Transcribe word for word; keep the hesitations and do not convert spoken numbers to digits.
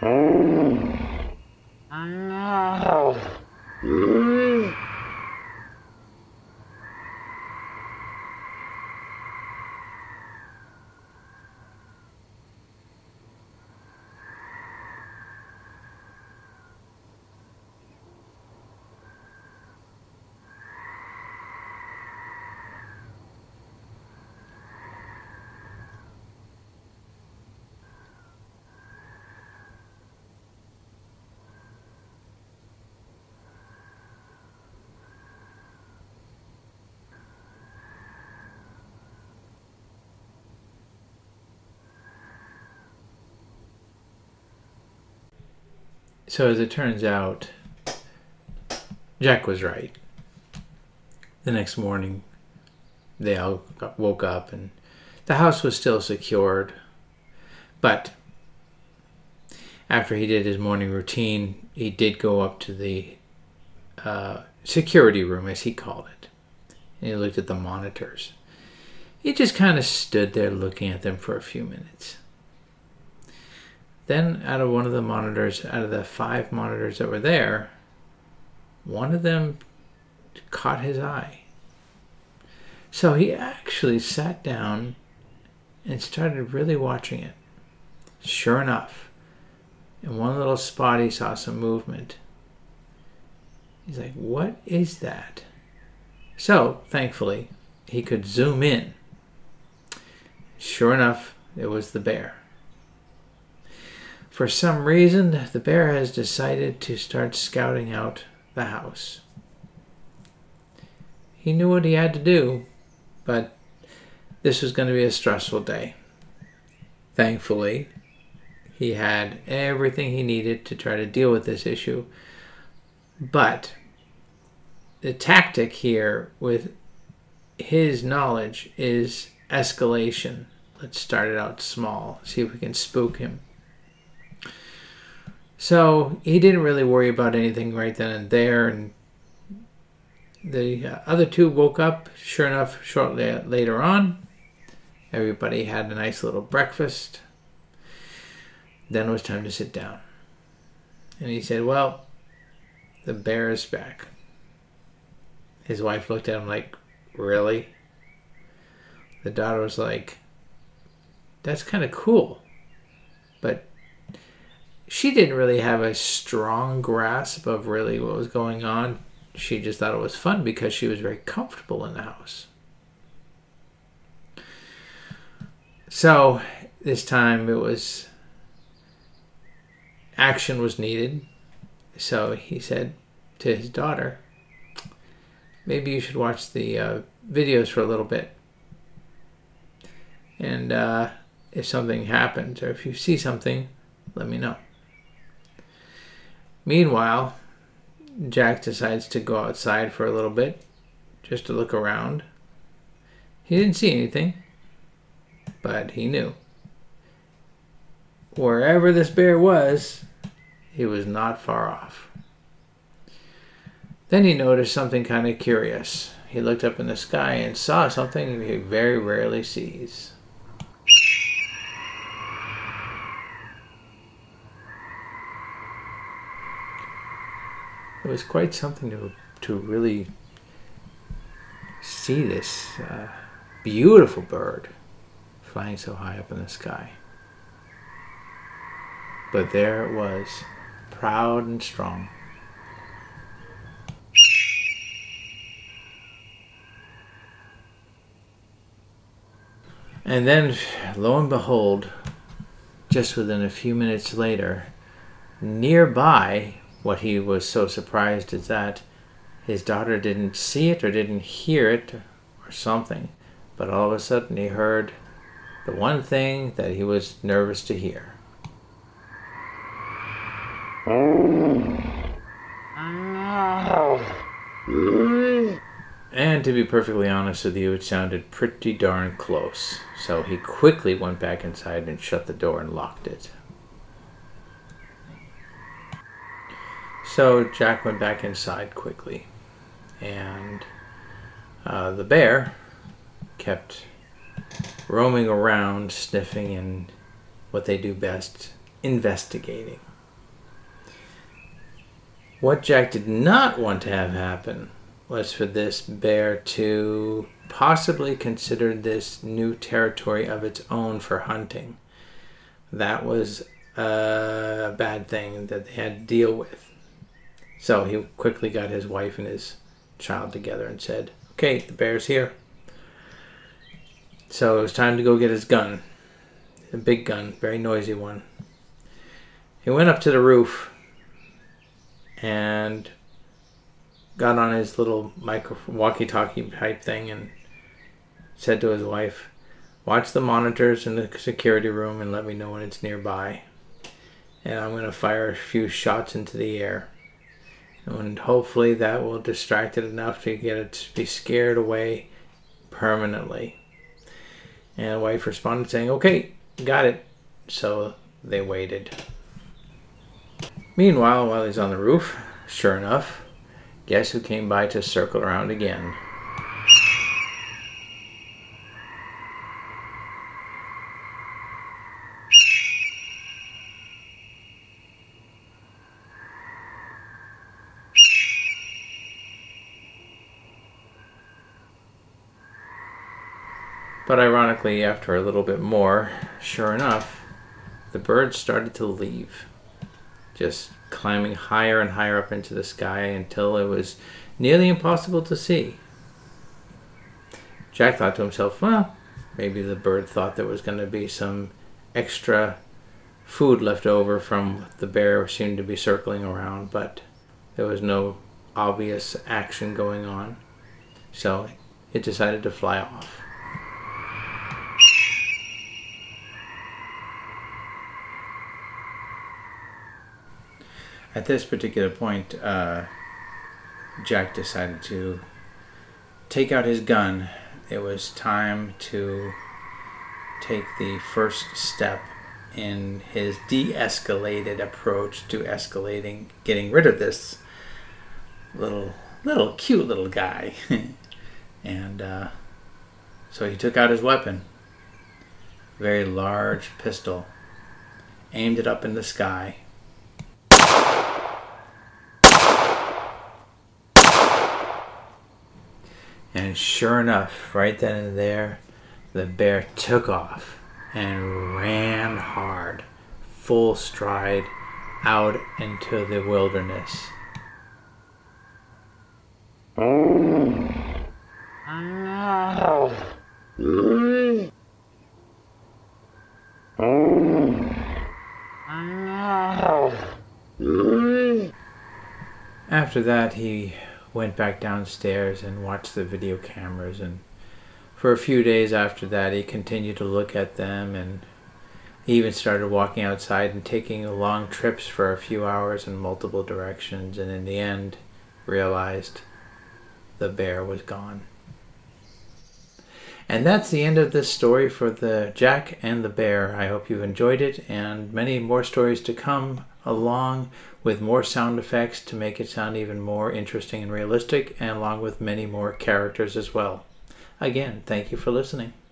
So as it turns out, Jack was right. The next morning, they all got, woke up and the house was still secured. But after he did his morning routine, he did go up to the uh, security room, as he called it. And he looked at the monitors. He just kind of stood there looking at them for a few minutes. Then out of one of the monitors, out of the five monitors that were there, one of them caught his eye. So he actually sat down and started really watching it. Sure enough, in one little spot he saw some movement. He's like, what is that? So, thankfully, he could zoom in. Sure enough, it was the bear. For some reason, the bear has decided to start scouting out the house. He knew what he had to do, but this was going to be a stressful day. Thankfully, he had everything he needed to try to deal with this issue. But the tactic here with his knowledge is escalation. Let's start it out small, see if we can spook him. So he didn't really worry about anything right then and there, and the uh, other two woke up. Sure enough, shortly later on, everybody had a nice little breakfast. Then it was time to sit down. And he said, well, the bear is back. His wife looked at him like, really? The daughter was like, that's kind of cool. But she didn't really have a strong grasp of really what was going on. She just thought it was fun because she was very comfortable in the house. So this time it was, action was needed. So he said to his daughter, maybe you should watch the uh, videos for a little bit. And uh, if something happens or if you see something, let me know. Meanwhile, Jack decides to go outside for a little bit just to look around. He didn't see anything, but he knew. Wherever this bear was, he was not far off. Then he noticed something kind of curious. He looked up in the sky and saw something he very rarely sees. It was quite something to to really see this uh, beautiful bird flying so high up in the sky. But there it was, proud and strong. And then, lo and behold, just within a few minutes later, nearby, what he was so surprised is that his daughter didn't see it or didn't hear it or something. But all of a sudden he heard the one thing that he was nervous to hear. And to be perfectly honest with you, it sounded pretty darn close. So he quickly went back inside and shut the door and locked it. So Jack went back inside quickly, and uh, the bear kept roaming around, sniffing, and what they do best, investigating. What Jack did not want to have happen was for this bear to possibly consider this new territory of its own for hunting. That was a bad thing that they had to deal with. So he quickly got his wife and his child together and said, okay, the bear's here. So it was time to go get his gun. A big gun, very noisy one. He went up to the roof and got on his little micro walkie-talkie type thing and said to his wife, watch the monitors in the security room and let me know when it's nearby. And I'm going to fire a few shots into the air. And hopefully that will distract it enough to get it to be scared away permanently. And the wife responded saying, okay, got it. So they waited. Meanwhile, while he's on the roof, sure enough, guess who came by to circle around again? But ironically, after a little bit more, sure enough, the birds started to leave. Just climbing higher and higher up into the sky until it was nearly impossible to see. Jack thought to himself, well, maybe the bird thought there was going to be some extra food left over from the bear who seemed to be circling around, but there was no obvious action going on. So it decided to fly off. At this particular point, uh, Jack decided to take out his gun. It was time to take the first step in his de-escalated approach to escalating, getting rid of this little, little cute little guy. And uh, so he took out his weapon, a very large pistol, aimed it up in the sky. And sure enough, right then and there, the bear took off and ran hard, full stride, out into the wilderness. After that, he went back downstairs and watched the video cameras, and for a few days after that he continued to look at them, and he even started walking outside and taking long trips for a few hours in multiple directions, and in the end realized the bear was gone. And that's the end of this story for the Jack and the Bear. I hope you've enjoyed it, and many more stories to come, along with more sound effects to make it sound even more interesting and realistic, and along with many more characters as well. Again, thank you for listening.